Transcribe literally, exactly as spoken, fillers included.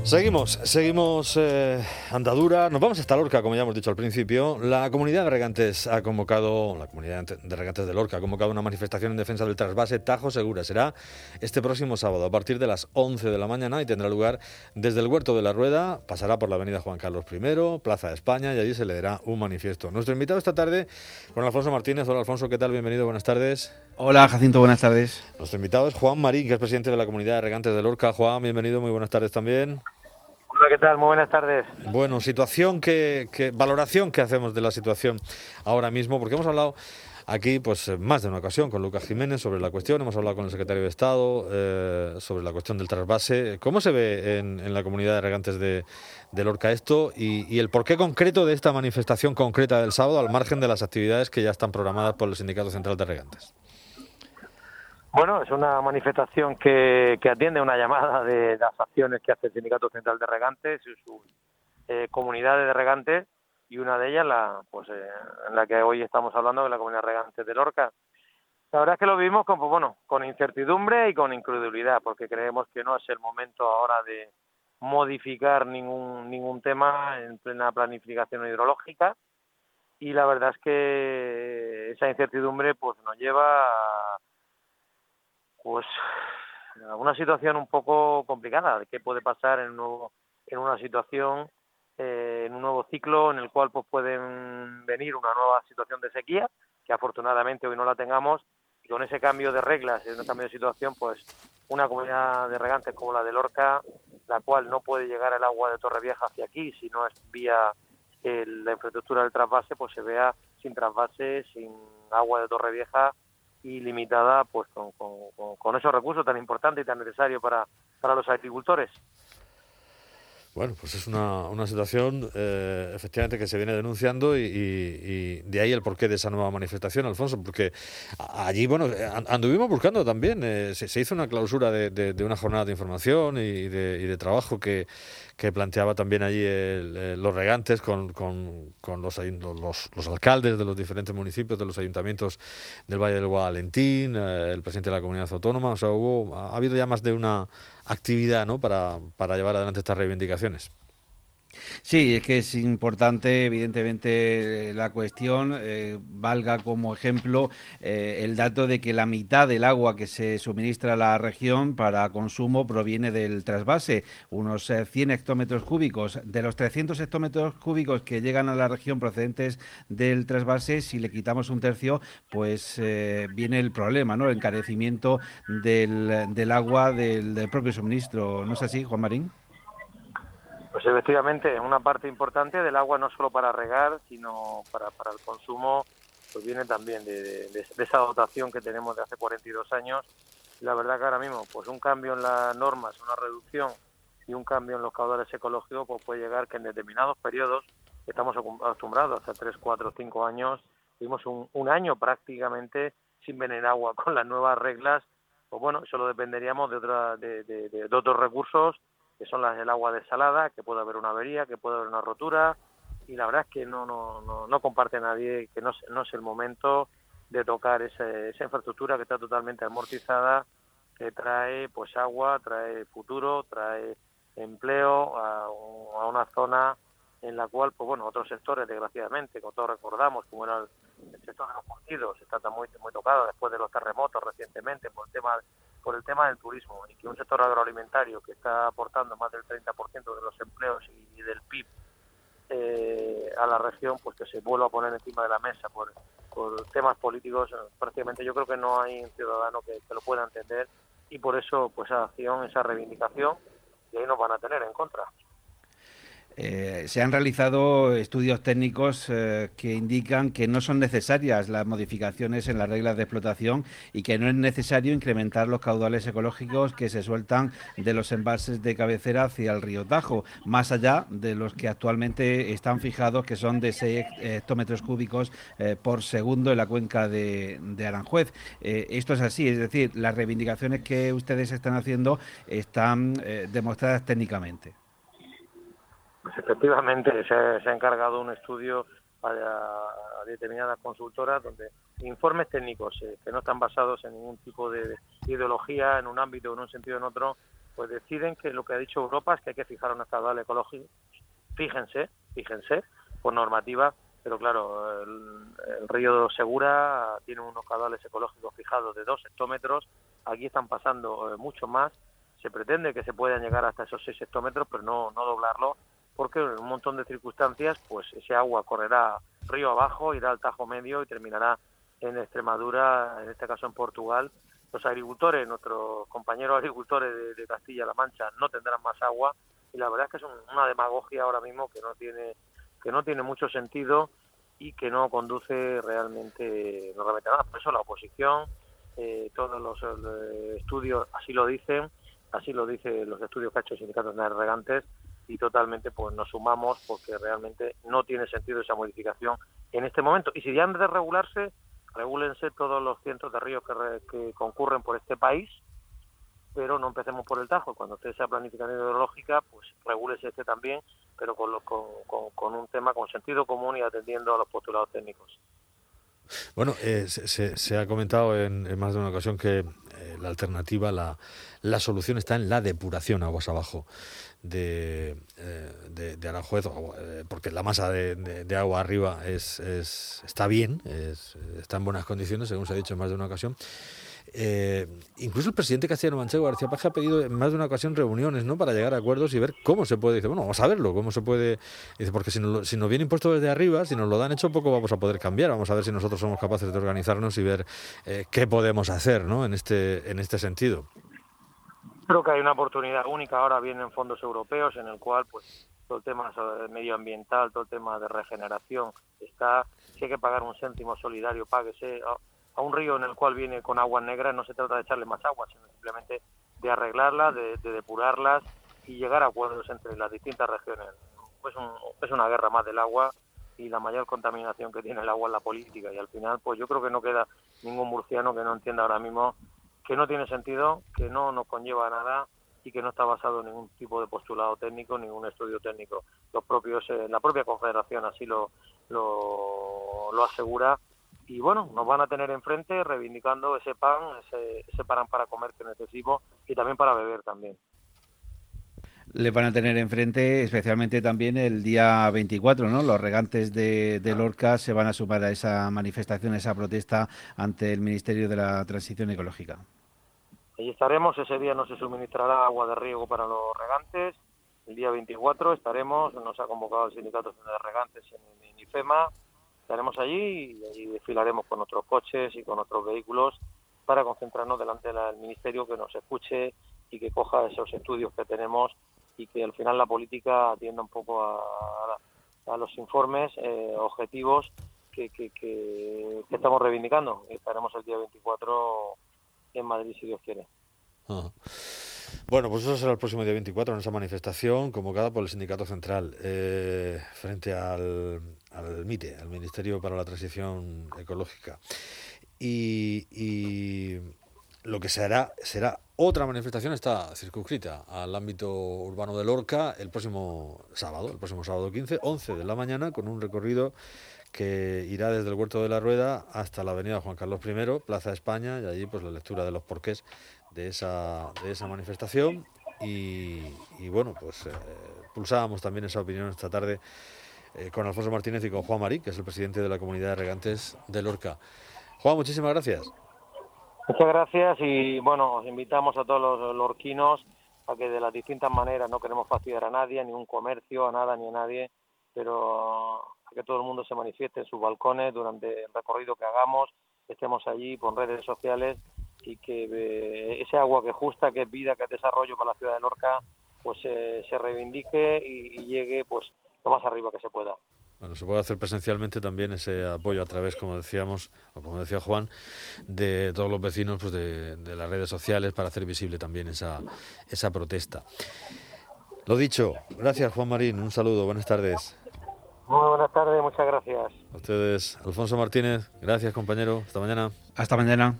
Seguimos, seguimos eh, andadura. Nos vamos hasta Lorca, como ya hemos dicho al principio. La comunidad de regantes ha convocado, la comunidad de regantes de Lorca ha convocado una manifestación en defensa del trasvase Tajo Segura. Será este próximo sábado a partir de las once de la mañana y tendrá lugar desde el Huerto de la Rueda. Pasará por la avenida Juan Carlos I, Plaza de España, y allí se leerá un manifiesto. Nuestro invitado esta tarde, Juan Alfonso Martínez. Hola Alfonso, ¿qué tal? Bienvenido, buenas tardes. Hola Jacinto, buenas tardes. Nuestro invitado es Juan Marín, que es presidente de la comunidad de regantes de Lorca. Juan, bienvenido, muy buenas tardes también. Hola, ¿qué tal? Muy buenas tardes. Bueno, situación que, que valoración que hacemos de la situación ahora mismo, porque hemos hablado aquí pues más de una ocasión con Lucas Jiménez sobre la cuestión, hemos hablado con el secretario de Estado eh, sobre la cuestión del trasvase. ¿Cómo se ve en, en la comunidad de regantes de, de Lorca esto y, y el porqué concreto de esta manifestación concreta del sábado, al margen de las actividades que ya están programadas por el Sindicato Central de Regantes? Bueno, es una manifestación que, que atiende a una llamada de las acciones que hace el Sindicato Central de Regantes y sus eh, comunidades de regantes, y una de ellas, la pues eh, en la que hoy estamos hablando, de la comunidad de regantes de Lorca. La verdad es que lo vivimos con, pues, bueno, con incertidumbre y con incredulidad, porque creemos que no es el momento ahora de modificar ningún ningún tema en plena planificación hidrológica, y la verdad es que esa incertidumbre pues nos lleva a pues a una situación un poco complicada de qué puede pasar en un nuevo, en una situación eh, en un nuevo ciclo en el cual pues pueden venir una nueva situación de sequía, que afortunadamente hoy no la tengamos, y con ese cambio de reglas y ese cambio de situación, pues una comunidad de regantes como la de Lorca, la cual no puede llegar el agua de Torrevieja hacia aquí si no es vía el, la infraestructura del trasvase, pues se vea sin trasvase, sin agua de Torrevieja y limitada pues con, con, con esos recursos tan importantes y tan necesarios para, para los agricultores. Bueno, pues es una, una situación eh, efectivamente que se viene denunciando y, y, y de ahí el porqué de esa nueva manifestación, Alfonso, porque allí, bueno, anduvimos buscando también, eh, se, se hizo una clausura de, de, de una jornada de información y de, y de trabajo que, que planteaba también allí el, el, los regantes con, con, con los, los, los alcaldes de los diferentes municipios, de los ayuntamientos del Valle del Guadalentín, eh, el presidente de la comunidad autónoma. O sea, hubo, ha habido ya más de una actividad, ¿no?, para, para llevar adelante estas reivindicaciones. Sí, es que es importante, evidentemente, la cuestión, eh, valga como ejemplo eh, el dato de que la mitad del agua que se suministra a la región para consumo proviene del trasvase, unos eh, cien hectómetros cúbicos. De los trescientos hectómetros cúbicos que llegan a la región procedentes del trasvase, si le quitamos un tercio, pues eh, viene el problema, ¿no?, el encarecimiento del, del agua del, del propio suministro. ¿No es así, Juan Marín? Pues efectivamente, una parte importante del agua no solo para regar, sino para, para el consumo, pues viene también de, de, de esa dotación que tenemos de hace cuarenta y dos años. Y la verdad que ahora mismo, pues un cambio en las normas, una reducción y un cambio en los caudales ecológicos, pues puede llegar que en determinados periodos, estamos acostumbrados, hace tres, cuatro, cinco años, tuvimos un, un año prácticamente sin venir agua con las nuevas reglas. Pues bueno, solo dependeríamos de, otra, de, de, de, de otros recursos, que son las del agua desalada, que puede haber una avería, que puede haber una rotura, y la verdad es que no no no, no comparte nadie, que no, no es el momento de tocar ese, esa infraestructura que está totalmente amortizada, que trae pues agua, trae futuro, trae empleo a, a una zona en la cual, pues bueno, otros sectores, desgraciadamente, como todos recordamos, como era el, el sector de los curtidos, está muy, muy tocado después de los terremotos recientemente por el tema por el tema del turismo, y que un sector agroalimentario que está aportando más del treinta por ciento de los empleos y, y del P I B eh, a la región, pues que se vuelva a poner encima de la mesa por, por temas políticos, prácticamente yo creo que no hay un ciudadano que, que lo pueda entender, y por eso pues esa acción, esa reivindicación, y ahí nos van a tener en contra. Eh, se han realizado estudios técnicos eh, que indican que no son necesarias las modificaciones en las reglas de explotación y que no es necesario incrementar los caudales ecológicos que se sueltan de los embalses de cabecera hacia el río Tajo, más allá de los que actualmente están fijados, que son de seis hectómetros cúbicos eh, por segundo en la cuenca de, de Aranjuez. Eh, esto es así, es decir, las reivindicaciones que ustedes están haciendo están eh, demostradas técnicamente. Pues efectivamente se, se ha encargado un estudio a, a determinadas consultoras donde informes técnicos eh, que no están basados en ningún tipo de, de ideología en un ámbito o en un sentido o en otro, pues deciden que lo que ha dicho Europa es que hay que fijar unos caudales ecológicos. Fíjense, fíjense, por normativa, pero claro, el, el río Segura tiene unos caudales ecológicos fijados de dos hectómetros, aquí están pasando eh, mucho más, se pretende que se puedan llegar hasta esos seis hectómetros, pero no, no doblarlo, porque en un montón de circunstancias, pues ese agua correrá río abajo, irá al Tajo Medio y terminará en Extremadura, en este caso en Portugal. Los agricultores, nuestros compañeros agricultores de, de Castilla-La Mancha, no tendrán más agua, y la verdad es que es un, una demagogia ahora mismo que no tiene que no tiene mucho sentido y que no conduce realmente, no realmente nada. Por eso la oposición, eh, todos los eh, estudios así lo dicen, así lo dicen los estudios que ha hecho el Sindicato de Regantes, y totalmente pues nos sumamos porque realmente no tiene sentido esa modificación en este momento. Y si ya han de regularse, regúlense todos los cientos de ríos que, re, que concurren por este país, pero no empecemos por el Tajo. Cuando esté esa planificación hidrológica, pues regúlese este también, pero con, lo, con, con, con un tema con sentido común y atendiendo a los postulados técnicos. Bueno, eh, se, se ha comentado en, en más de una ocasión que eh, la alternativa, la, la solución está en la depuración aguas abajo de, eh, de, de Aranjuez, eh, porque la masa de, de, de agua arriba es, es está bien, es, está en buenas condiciones, según se ha dicho en más de una ocasión. Eh, incluso el presidente castellano-manchego, García Paje, ha pedido en más de una ocasión reuniones, ¿no?, para llegar a acuerdos y ver cómo se puede. Dice, bueno, vamos a verlo, cómo se puede. Dice, porque si nos, si nos viene impuesto desde arriba, si nos lo dan hecho, poco vamos a poder cambiar. Vamos a ver si nosotros somos capaces de organizarnos y ver eh, qué podemos hacer, ¿no?, en este, en este sentido. Creo que hay una oportunidad única. Ahora vienen fondos europeos en el cual, pues, todo el tema medioambiental, todo el tema de regeneración está. Si hay que pagar un céntimo solidario, páguese. A un río en el cual viene con aguas negras no se trata de echarle más agua, sino simplemente de arreglarlas, de, de depurarlas y llegar a acuerdos entre las distintas regiones. Pues un, es una guerra más del agua, y la mayor contaminación que tiene el agua es la política, y al final pues yo creo que no queda ningún murciano que no entienda ahora mismo que no tiene sentido, que no nos conlleva a nada y que no está basado en ningún tipo de postulado técnico, ningún estudio técnico. Los propios, eh, la propia Confederación así lo, lo, lo asegura. Y bueno, nos van a tener enfrente reivindicando ese pan, ese, ese pan para comer que necesitamos y también para beber también. Le van a tener enfrente especialmente también el día veinticuatro, ¿no? Los regantes de, de Lorca se van a sumar a esa manifestación, a esa protesta ante el Ministerio de la Transición Ecológica. Allí estaremos, ese día no se suministrará agua de riego para los regantes. El día veinticuatro estaremos, nos ha convocado el Sindicato de Regantes en, en IFEMA. Estaremos allí y allí desfilaremos con nuestros coches y con nuestros vehículos para concentrarnos delante del Ministerio, que nos escuche y que coja esos estudios que tenemos y que al final la política atienda un poco a, a, a los informes eh, objetivos que, que, que, que estamos reivindicando. Estaremos el día veinticuatro en Madrid, si Dios quiere. Uh-huh. Bueno, pues eso será el próximo día veinticuatro en esa manifestación convocada por el Sindicato Central eh, frente al, al MITE, al Ministerio para la Transición Ecológica. Y, y lo que se hará será otra manifestación, está circunscrita al ámbito urbano de Lorca el próximo sábado, el próximo sábado quince, once de la mañana, con un recorrido que irá desde el Huerto de la Rueda hasta la avenida Juan Carlos primero, Plaza España, y allí pues la lectura de los porqués de esa, de esa manifestación. Y, y bueno, pues eh, pulsábamos también esa opinión esta tarde eh, con Alfonso Martínez y con Juan Marí, que es el presidente de la Comunidad de Regantes de Lorca. Juan, muchísimas gracias. Muchas gracias y bueno, os invitamos a todos los lorquinos a que de las distintas maneras, no queremos fastidiar a nadie, a ningún comercio, a nada ni a nadie, pero a que todo el mundo se manifieste en sus balcones durante el recorrido que hagamos, que estemos allí por redes sociales y que eh, ese agua que es justa, que es vida, que es desarrollo para la ciudad de Lorca, pues eh, se reivindique y, y llegue pues lo más arriba que se pueda. Bueno, se puede hacer presencialmente también ese apoyo a través, como decíamos, o como decía Juan, de todos los vecinos, pues de, de las redes sociales, para hacer visible también esa, esa protesta. Lo dicho, gracias Juan Marín, un saludo, buenas tardes. Muy buenas tardes, muchas gracias. A ustedes, Alfonso Martínez, gracias compañero, hasta mañana. Hasta mañana.